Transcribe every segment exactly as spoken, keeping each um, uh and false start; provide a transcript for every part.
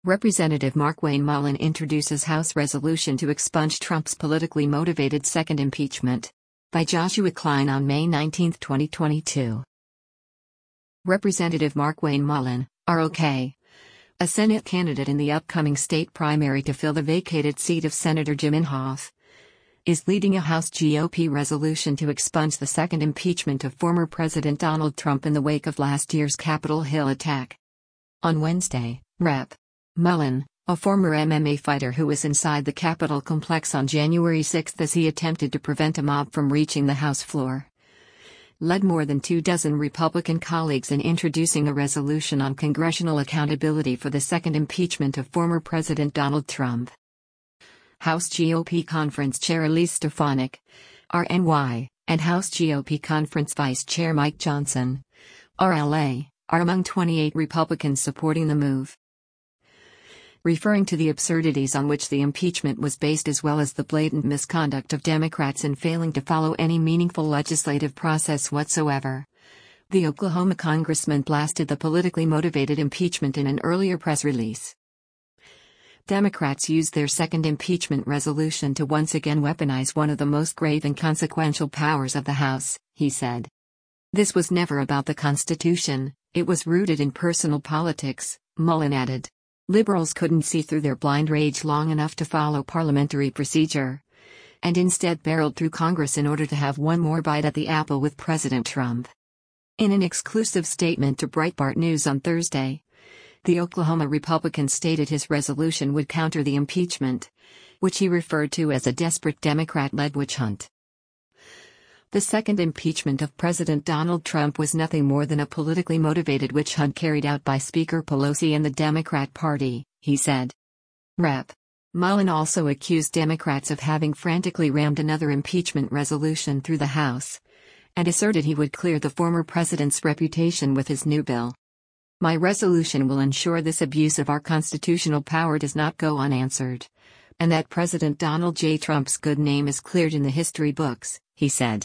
Representative Markwayne Mullin introduces House resolution to expunge Trump's politically motivated second impeachment. By Joshua Klein on May nineteenth, twenty twenty-two. Representative Markwayne Mullin, R O K, a Senate candidate in the upcoming state primary to fill the vacated seat of Senator Jim Inhofe, is leading a House G O P resolution to expunge the second impeachment of former President Donald Trump in the wake of last year's Capitol Hill attack. On Wednesday, Representative Mullin, a former M M A fighter who was inside the Capitol complex on January sixth as he attempted to prevent a mob from reaching the House floor, led more than two dozen Republican colleagues in introducing a resolution on congressional accountability for the second impeachment of former President Donald Trump. House G O P Conference Chair Elise Stefanik, R N Y, and House G O P Conference Vice Chair Mike Johnson, R L A, are among twenty-eight Republicans supporting the move. Referring to the absurdities on which the impeachment was based as well as the blatant misconduct of Democrats in failing to follow any meaningful legislative process whatsoever, the Oklahoma congressman blasted the politically motivated impeachment in an earlier press release. Democrats used their second impeachment resolution to once again weaponize one of the most grave and consequential powers of the House, he said. This was never about the Constitution, it was rooted in personal politics, Mullin added. Liberals couldn't see through their blind rage long enough to follow parliamentary procedure, and instead barreled through Congress in order to have one more bite at the apple with President Trump. In an exclusive statement to Breitbart News on Thursday, the Oklahoma Republican stated his resolution would counter the impeachment, which he referred to as a desperate Democrat-led witch hunt. The second impeachment of President Donald Trump was nothing more than a politically motivated witch hunt carried out by Speaker Pelosi and the Democrat Party, he said. Representative Mullin also accused Democrats of having frantically rammed another impeachment resolution through the House, and asserted he would clear the former president's reputation with his new bill. My resolution will ensure this abuse of our constitutional power does not go unanswered, and that President Donald J. Trump's good name is cleared in the history books, he said.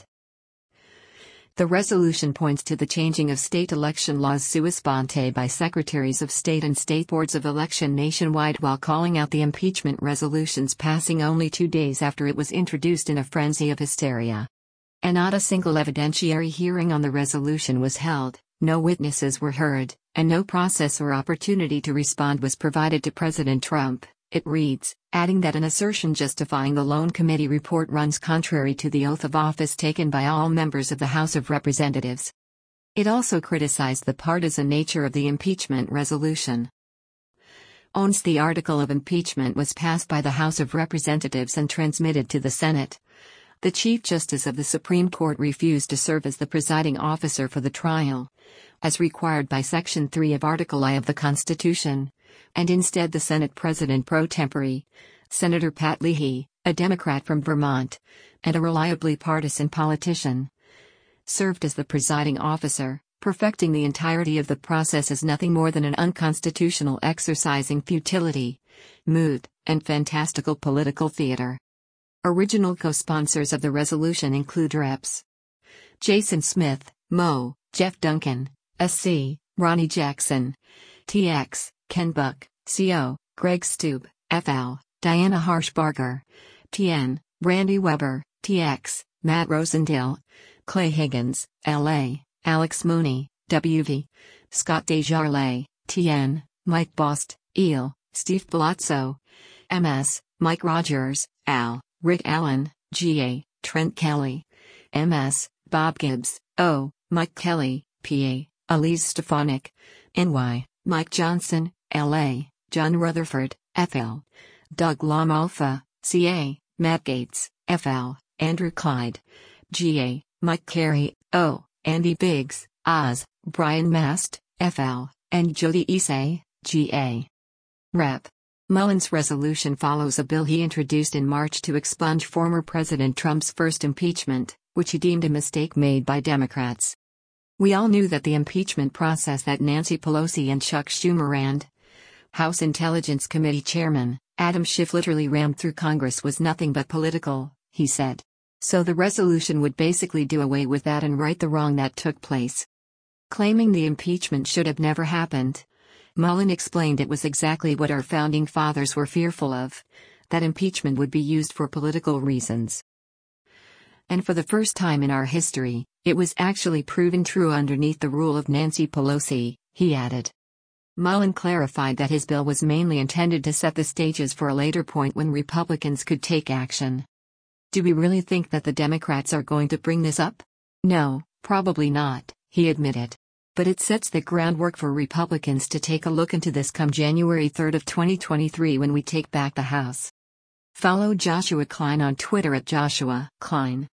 The resolution points to the changing of state election laws sua sponte by secretaries of state and state boards of election nationwide while calling out the impeachment resolution's passing only two days after it was introduced in a frenzy of hysteria. And not a single evidentiary hearing on the resolution was held, no witnesses were heard, and no process or opportunity to respond was provided to President Trump, it reads, adding that an assertion justifying the Loan Committee report runs contrary to the oath of office taken by all members of the House of Representatives. It also criticized the partisan nature of the impeachment resolution. Once the article of impeachment was passed by the House of Representatives and transmitted to the Senate, the Chief Justice of the Supreme Court refused to serve as the presiding officer for the trial, as required by Section three of Article I of the Constitution, and instead the Senate President pro tempore, Senator Pat Leahy, a Democrat from Vermont, and a reliably partisan politician, served as the presiding officer, perfecting the entirety of the process as nothing more than an unconstitutional exercise in futility, mood, and fantastical political theater. Original co-sponsors of the resolution include Reps. Jason Smith, Mo, Jeff Duncan, S C, Ronnie Jackson, T X, Ken Buck, C O, Greg Stube, F L, Diana Harshbarger, T N, Brandy Weber, T X, Matt Rosendale, Clay Higgins, L A, Alex Mooney, W V, Scott Desjardins, T N, Mike Bost, E L, Steve Palazzo, M S, Mike Rogers, Al, Rick Allen, G A, Trent Kelly, M S, Bob Gibbs, O, Mike Kelly, P A, Elise Stefanik, N Y, Mike Johnson, L A, John Rutherford, F L, Doug Lamalfa, C A, Matt Gates, F L, Andrew Clyde, G A, Mike Carey, O, Andy Biggs, Oz, Brian Mast, F L, and Jody Issei, G A. Representative Mullin's resolution follows a bill he introduced in March to expunge former President Trump's first impeachment, which he deemed a mistake made by Democrats. We all knew that the impeachment process that Nancy Pelosi and Chuck Schumer and House Intelligence Committee Chairman Adam Schiff literally rammed through Congress was nothing but political, he said. So the resolution would basically do away with that and right the wrong that took place. Claiming the impeachment should have never happened, Mullen explained it was exactly what our founding fathers were fearful of, that impeachment would be used for political reasons. And for the first time in our history, it was actually proven true underneath the rule of Nancy Pelosi, he added. Mullen clarified that his bill was mainly intended to set the stages for a later point when Republicans could take action. Do we really think that the Democrats are going to bring this up? No, probably not, he admitted. But it sets the groundwork for Republicans to take a look into this come January third of twenty twenty-three when we take back the House. Follow Joshua Klein on Twitter at Joshua Klein.